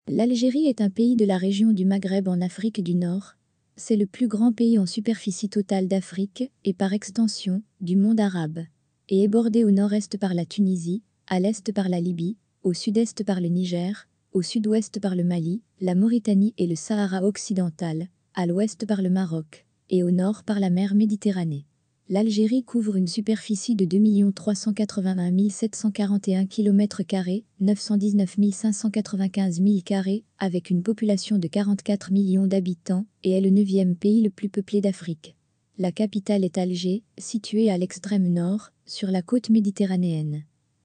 L'Algérie est un pays de la région du Maghreb en Afrique du Nord. C'est le plus grand pays en superficie totale d'Afrique et par extension du monde arabe, et est bordé au nord-est par la Tunisie, à l'est par la Libye, au sud-est par le Niger, au sud-ouest par le Mali, la Mauritanie et le Sahara occidental, à l'ouest par le Maroc, et au nord par la mer Méditerranée. L'Algérie couvre une superficie de 2 381 741 km², 919 595 milles carrés, avec une population de 44 millions d'habitants, et est le 9e pays le plus peuplé d'Afrique. La capitale est Alger, située à l'extrême nord, sur la côte méditerranéenne.